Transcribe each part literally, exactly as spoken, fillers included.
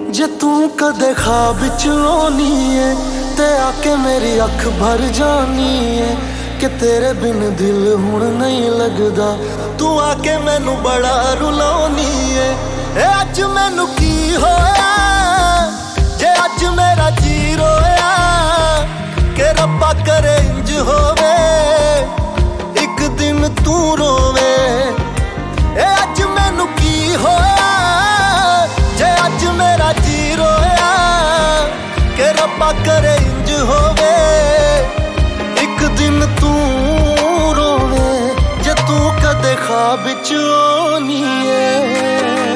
जे तू कदे ख्वाब च आनी है ते आके मेरी अख भर जानी है कि तेरे बिन दिल हुण नहीं लगदा। तू आके मैनू बड़ा रुलानी है। ए अज मैनू की होया जे अज मेरा जी रोया कि रब्बा करे इंज होवे एक दिन तू रोवे। ए अज मैनू की होया जे अज मेरा जी रोया कि रब्बा करे इंज होवे एक दिन तू रोवे। जे तू कदे ख्वाब च आनी है।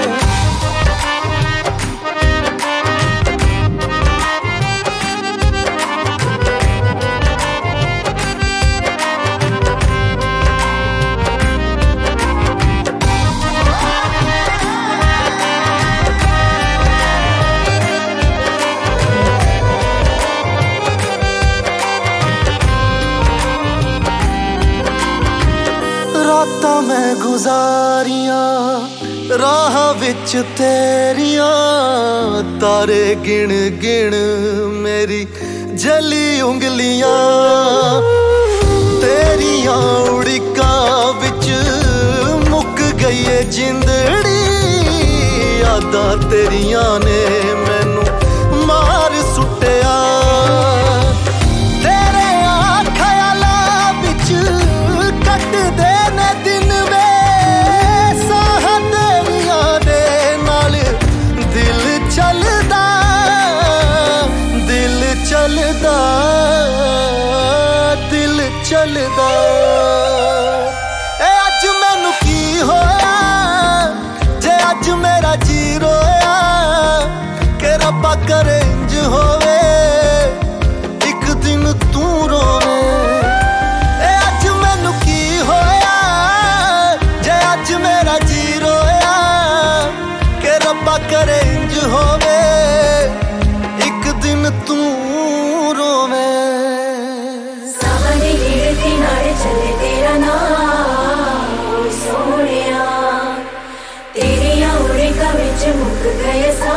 रातां मैं गुजारिया राह विच तेरिया तारे गिण गिण मेरी जली उंगलियां तेरिया उड़िका विच मुक गई है जिंदड़ी। यादां तेरिया ने मैनू मार सुटिया तेरे आ ख्यालां विच कट दे चलदा दिल चलदा। ए अज मैनू की होया जे अज मेरा जी रोया कि रब्बा करे इंज होवे एक दिन तू रोवे। ए अज मैनू की होया जे अज मेरा जी रोया कि रब्बा करे इंज होवे एक दिन तू रोवे। सावनी गिरती नाल चले तेरा नाम सोनिया तेरिया उड़िका विच मुक गए सा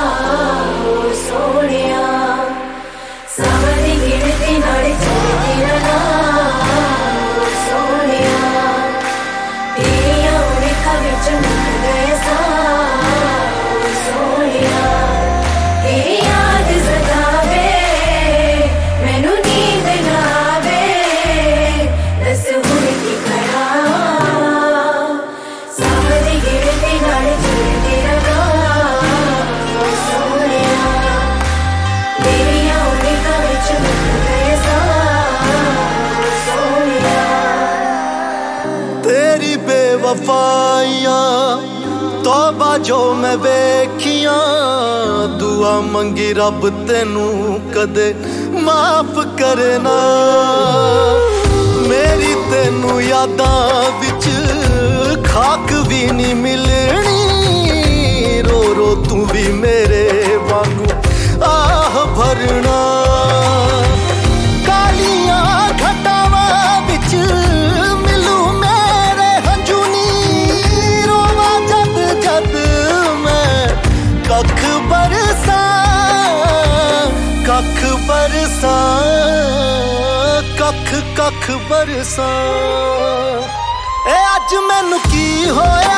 सोनिया। सावनी गिरती नाल चले तेरा नाम सोनिया तेरिया उड़िका विच मुक गए सा सोनिया। तेरी याद सतावे मैनू नींद ना आवे दस हुण की करा। सावनी गिरती नाल चले तेरा नाम सोनिया तेरिया उड़िका विच मुक गए सा सोनिया। तेरी बेवफाइयां तौबा जो मैं वेखियां दुआ मंगी रब तेनू कदे माफ करना। मेरी तेनू यादां विच खाक भी नहीं मिलनी रो रो तू भी मेरे वांगू आह भरना। कालियां घटावां विच मिलू मेरे हंझू नी रोवा जद जद मैं कख बरसा कख बरसा कख कख बरसा। ए अज मैनू की होया